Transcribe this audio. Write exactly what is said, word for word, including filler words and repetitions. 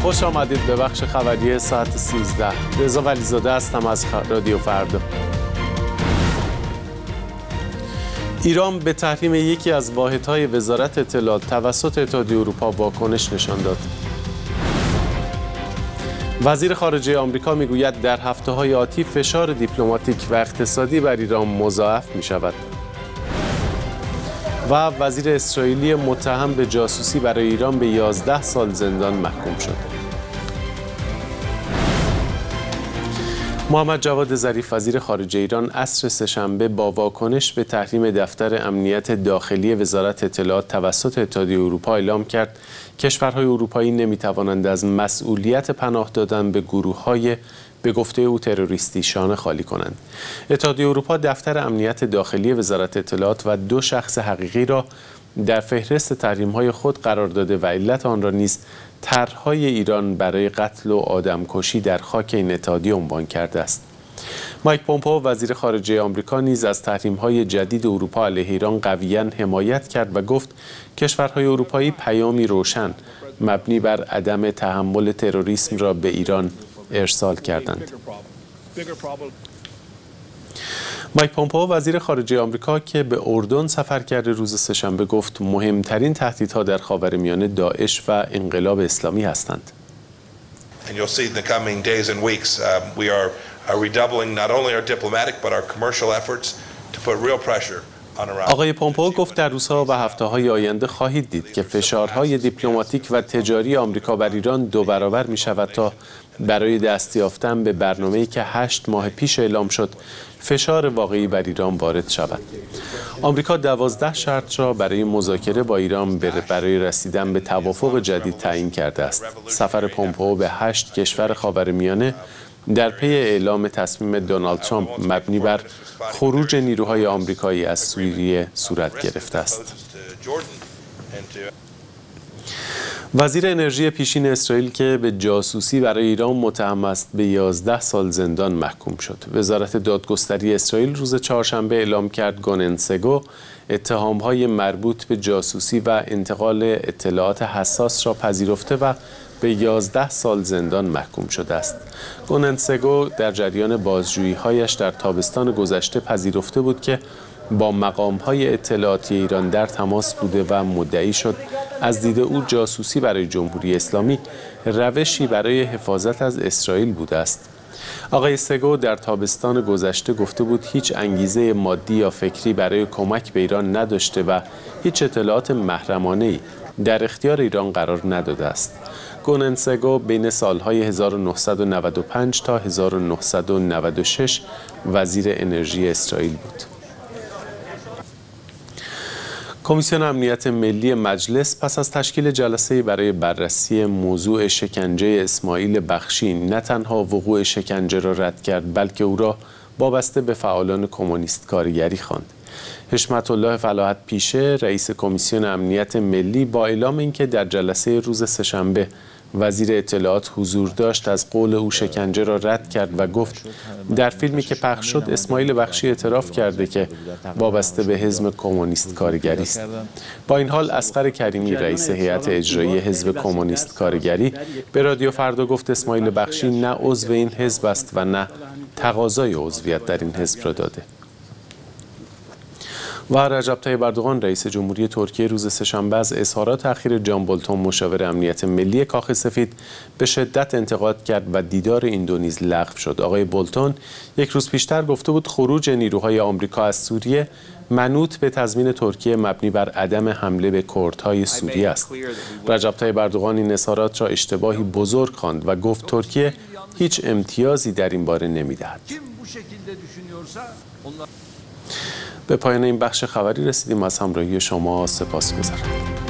خوش آمدید به بخش خبری ساعت سیزده. رضا ولیزاده هستم از رادیو فردا. ایران به تحریم یکی از واحدهای وزارت اطلاعات توسط اتحادیه اروپا واکنش نشان داد. وزیر خارجه آمریکا میگوید در هفته‌های آتی فشار دیپلماتیک و اقتصادی بر ایران مضاعف می‌شود. و وزیر اسرائیلی متهم به جاسوسی برای ایران به یازده سال زندان محکوم شد. محمد جواد ظریف وزیر خارجه ایران عصر سه‌شنبه با واکنش به تحریم دفتر امنیت داخلی وزارت اطلاعات توسط اتحادیه اروپا اعلام کرد کشورهای اروپایی نمی‌توانند از مسئولیت پناه دادن به گروه‌های به گفته او تروریستی شانه خالی کنند. اتحادیه اروپا دفتر امنیت داخلی وزارت اطلاعات و دو شخص حقیقی را در فهرست تحریم‌های خود قرار داده و علت آن را نیز طرح‌های ایران برای قتل و آدمکشی در خاک این اتحادیه عنوان کرده است. مایک پومپئو وزیر خارجه آمریکا نیز از تحریم‌های جدید اروپا علیه ایران قویاً حمایت کرد و گفت کشورهای اروپایی پیامی روشن مبنی بر عدم تحمل تروریسم را به ایران ارسال کردند. مایک پومپئو وزیر خارجه آمریکا که به اردن سفر کرده روز سه‌شنبه گفت مهمترین تهدیدها در خاورمیانه داعش و انقلاب اسلامی هستند. And you'll see in the coming days and weeks um, we are, are redoubling not only our diplomatic but our commercial efforts to put real pressure. آقای پومپئو گفت در روزها و هفته‌های آینده خواهید دید که فشارهای دیپلماتیک و تجاری آمریکا بر ایران دو برابر می شود تا برای دست یافتن به برنامه‌ای که هشت ماه پیش اعلام شد فشار واقعی بر ایران وارد شود. آمریکا دوازده شرط را برای مذاکره با ایران برای رسیدن به توافق جدید تعیین کرده است. سفر پومپئو به هشت کشور خاورمیانه در پی اعلام تصمیم دونالد ترامپ مبنی بر خروج نیروهای آمریکایی از سوریه صورت گرفته است. وزیر انرژی پیشین اسرائیل که به جاسوسی برای ایران متهم است به یازده سال زندان محکوم شد. وزارت دادگستری اسرائیل روز چهارشنبه اعلام کرد گونن سگو اتهام‌های مربوط به جاسوسی و انتقال اطلاعات حساس را پذیرفته و به یازده سال زندان محکوم شده است. گونن سگو در جریان بازجویی‌هایش در تابستان گذشته پذیرفته بود که با مقام‌های اطلاعاتی ایران در تماس بوده و مدعی شد از دید او جاسوسی برای جمهوری اسلامی روشی برای حفاظت از اسرائیل بوده است. آقای سگو در تابستان گذشته گفته بود هیچ انگیزه مادی یا فکری برای کمک به ایران نداشته و هیچ اطلاعات محرمانه‌ای در اختیار ایران قرار نداده است. گونن سگو بین سالهای هزار و نهصد و نود و پنج تا هزار و نهصد و نود و شش وزیر انرژی اسرائیل بود. کمیسیون امنیت ملی مجلس پس از تشکیل جلسه برای بررسی موضوع شکنجه اسماعیل بخشی نه تنها وقوع شکنجه را رد کرد بلکه او را وابسته به فعالان کمونیست کارگری خواند. حشمت الله فلاحت پیشه رئیس کمیسیون امنیت ملی با اعلام اینکه در جلسه روز سه‌شنبه وزیر اطلاعات حضور داشت از قول او شکنجه را رد کرد و گفت در فیلمی که پخش شد اسماعیل بخشی اعتراف کرده که وابسته به حزب کمونیست کارگری است. با این حال اصغر کریمی رئیس هیئت اجرایی حزب کمونیست کارگری به رادیو فردا گفت اسماعیل بخشی نه عضو این حزب است و نه تقاضای عضویت در این حزب را داده. و رجب طیب اردوغان رئیس جمهوری ترکیه روز سه‌شنبه از اظهارات اخیر جان بولتون مشاور امنیت ملی کاخ سفید به شدت انتقاد کرد و دیدار این دو نیز لغو شد. آقای بولتون یک روز پیشتر گفته بود خروج نیروهای آمریکا از سوریه منوط به تضمین ترکیه مبنی بر عدم حمله به کردهای سوریه است. رجب طیب اردوغان این اظهارات را اشتباهی بزرگ خواند و گفت ترکیه هیچ امتیازی در این باره نمی‌دهد. به پایان این بخش خبری رسیدیم. از همراهی شما سپاسگزارم.